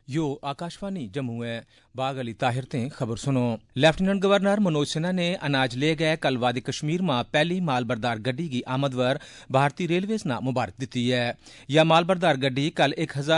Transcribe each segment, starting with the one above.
यो आकाशवाणी जम्मू है। बाग अली ताहिर ते खबर सुनो। लेफ्टिनेंट गवर्नर मनोज सिन्हा ने अनाज ले गए कल वादी कश्मीर में पहली मालबरदार गड्डी की आमद वर भारतीय रेलवेज ना मुबारक दी है। यह मालबरदार गड्डी कल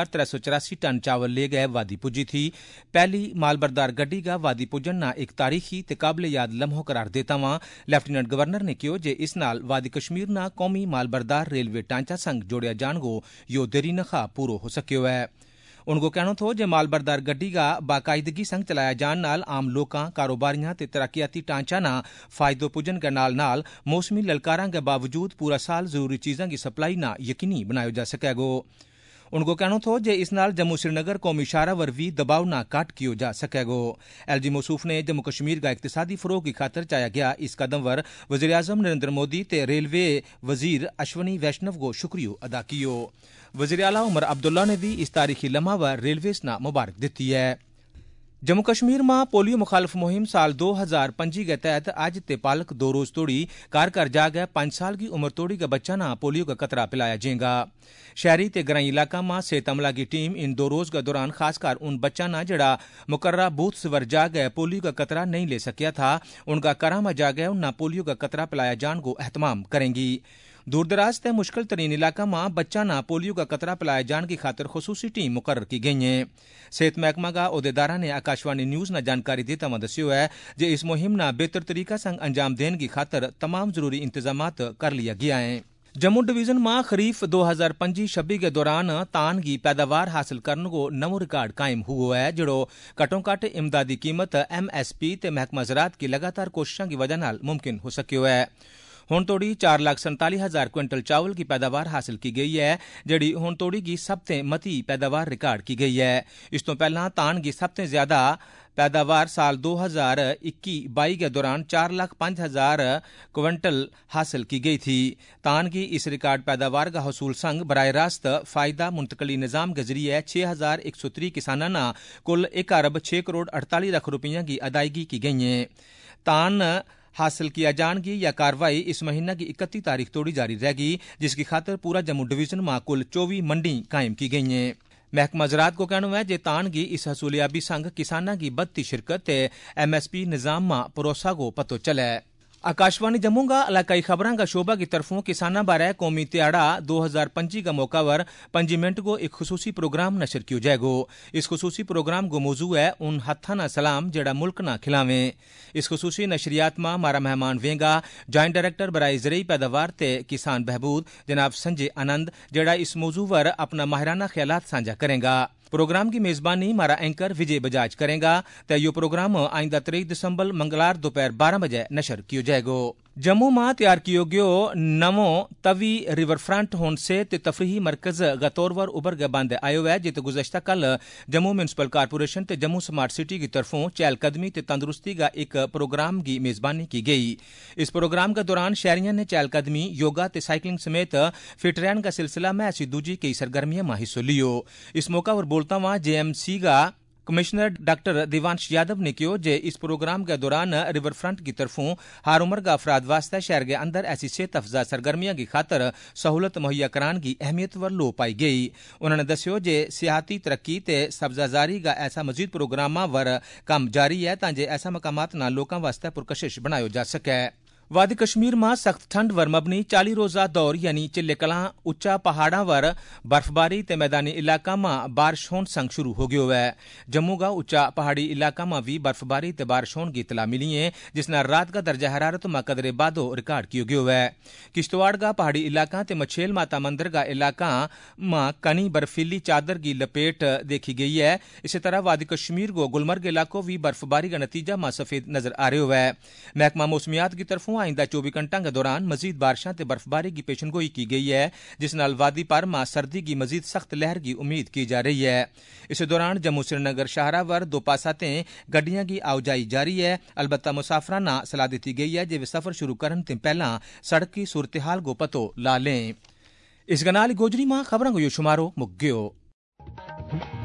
1384 टन चावल ले गए वादी पुजी थी। पहली मालबरदार गड्डी का वादी पुजन ना एक तारीखी ते काबिल याद लम्हो करार देता वहां लेफ्टिनेंट गवर्नर ने कहो जे इस नाल वादी कश्मीर ना कौमी मालबरदार रेलवे ढांचा संग जोड़िया जाणगो यो देरी नखा पूरो हो सको है। उनको कहना थो जे मालबरदार गड्डी का बाकायदगी संग चलाया जान नाल आम लोकां कारोबारियां ते तरक्याती ढांचा ना फायदो पुजन के नाल मौसमी ललकारां के बावजूद पूरा साल जरूरी चीजां की सप्लाई ना यकीनी बनाया जा सकेगो। उनको कहना थो जे इस नाल जम्मू श्रीनगर कौमी शाहरा वर भी दबाव ना काट कियो जा सकेगो। एलजी मौसूफ ने जम्मू कश्मीर का इक्तिसादी फरोग की खातर चाया गया इस कदम वर वज़ीर आज़म नरेंद्र मोदी ते रेलवे वजीर अश्वनी वैष्णव को शुक्रियो अदा कियो। वज़ीर आला उमर अब्दुल्ला ने भी इस तारीखी लम्हा वर रेलवेज ना मुबारक दी है। जम्मू कश्मीर में पोलियो मुखालफ मुहिम साल 2025 के तहत अज ते पालक 2 रोज तोड़ी कार कर जा गए 5 साल की उम्र तोड़ी का बच्चा ना पोलियो का कतरा पिलाया जाएगा। शहरी ते ग्रामीण इलाका में सेहत अमला की टीम इन 2 रोज के दौरान खासकर उन बच्चा ना जड़ा मुकर्रा बूथ वर जा गए पोलियो का कतरा नहीं ले सकिया था उनका करा में जा गए उन्ना पोलियो का कतरा पिलाया जान को एहतमाम करेंगी। दूर दराज ते मुश्किल तरीन इलाका में बच्चा ना पोलियो का कतरा पिलाए जाने की खातिर खुसूसी टीम मुकर्रर की गई है। सेहत महकमा का अहदेदारा ने आकाशवाणी न्यूज न जानकारी देता हुआ दस्यो है जे इस मुहिम ना बेहतर तरीका संग अंजाम देने की खातिर तमाम जरूरी इंतजाम कर लिया गया है। जम्मू डिवीजन में खरीफ 2025-26 के दौरान तान की पैदावार हासिल करने को नवो रिकॉर्ड कायम हुआ है जड़ो कटों कट इमदादी कीमत MSP ते महकमा ज़राअत की लगातार कोशिशों की वजह नाल मुमकिन हो सको है। हुण तोड़ी 4,47,000 क्विंटल चावल की पैदावार हासिल की गई है जड़ी हुण तोड़ी की सबसे मती पैदावार रिकॉर्ड की गई है। इस तो पहला तान की सबसे ज्यादा पैदावार साल 2021-22 के दौरान 4,05,000 क्विंटल हासिल की गई थी। तान की इस रिकॉर्ड पैदावार का हसूल संग बराह रास्त फायदा मुंतकली निज़ाम के जरिए 6,103 किसानाना कुल 1 अरब 6 करोड़ 48 लाख रुपया की अदायगी की गई है। तान हासिल किया जान की यह कार्रवाई इस महीना की 31 तारीख तोड़ी जारी रहेगी जिसकी खातिर पूरा जम्मू डिवीजन में कुल 24 मंडी कायम की गई हैं। महकमा ज़राअत को कहना है जे तान की इस हसूलियाबी संग किसाना की बढ़ती शिरकत MSP निज़ाम में भरोसा को पतो चले। आकाशवाणी जम्मू का इलाकाई खबरां का शोबा की तरफों किसाना बारे कौमी त्याड़ा 2025 का मौका वर 5 मिनट को एक खसूसी प्रोग्राम नशर किया जाएगो। इस खसूसी प्रोग्राम को मौजू है उन हत्था ना सलाम जेड़ा मुल्क ना खिलावें। इस खसूसी नशरियात में हमारा मेहमान वेंगा जॉइंट डायरेक्टर बराए ज़रई पैदावार ते किसान बहबूद जनाब संजय आनंद जेड़ा इस मौजू पर अपना माहिराना ख्यालात साझा करेगा। प्रोग्राम की मेजबानी हमारा एंकर विजय बजाज करेगा तो यो प्रोग्राम आइंदा 23 दिसंबर मंगलवार दोपहर 12 बजे नशर किया जाएगा। जम्मू में तैयार कियो गयो नवो तवी रिवर फ्रंट होने से तफरीही मरकज गतौरवर उभर के बंद आयो है जित गुज़श्ता कल जम्मू म्यूनसिपल कारपोरेशन ते जम्मू स्मार्ट सिटी की तरफों चहलकदमी ते तंदुरुस्ती का एक प्रोग्राम की मेजबानी की गई। इस प्रोग्राम के दौरान शहरियों ने चहलकदमी योगा ते साइकिलिंग समेत फिट रहने का सिलसिला में ऐसी दूजी कई सरगर्मियों में हिस्सा लियो। इस मौका पर बोलता हुआ JMC का कमिश्नर डॉक्टर देवांश यादव ने कहो जे इस प्रोग्राम के दौरान रिवर फ्रंट की तरफों हर उम्र का अफराद वास्ते शहर के अंदर ऐसी सेहत अफजा सरगर्मियों की खातर सहूलत मुहैया कराने की अहमियत वर लो पाई गई। उन्होंने दस्यो जे सियाती तरक्की ते सब्जाजारी का ऐसा मजीद प्रोग्राम वर काम जारी है तांजे ऐसा मकामात ना लोगों वास्ते पुरकशिश बनायो जा सके। वादी कश्मीर में सख्त ठंड वर मबनी 40 रोजा दौर यानी चिल्ले कलां उच्चा पहाड़ा वर बर्फबारी ते मैदानी इलाका में बारिश होने संग शुरू हो गयो है। जम्मू का उच्चा पहाड़ी इलाका में भी बर्फबारी ते बारिश होने की इतला मिली है जिसने रात का दर्जा हरारत में कदरे बादो रिकॉर्ड किया गयो है। किश्तवाड़ का पहाड़ी इलाका ते मछेल माता मंदिर का इलाका में कनी बर्फीली चादर की लपेट देखी गई है। इसी तरह वादी कश्मीर को गुलमर्ग इलाकों भी बर्फबारी का नतीजा में सफेद नजर आ रहा है। महकमा मौसमियात की तरफों आइंदा 24 घंटा के दौरान मजीद बारिशां ते बर्फबारी की पेशनगोई की गई है जिस नाल वादी पर मां सर्दी की मजीद सख्त लहर की उम्मीद की जा रही है। इस दौरान जम्मू श्रीनगर शाहरा वर 2 पासा ते गड्डियां की आवाजाही जारी है। अलबत्ता मुसाफरां ना सलाह दी गई है जे वे सफर शुरू करने ते पहला सड़क की सूरत हाल को पतो ला लें। इस गनाल गोजरी मां खबरों को यो शुमारो मुक गयो।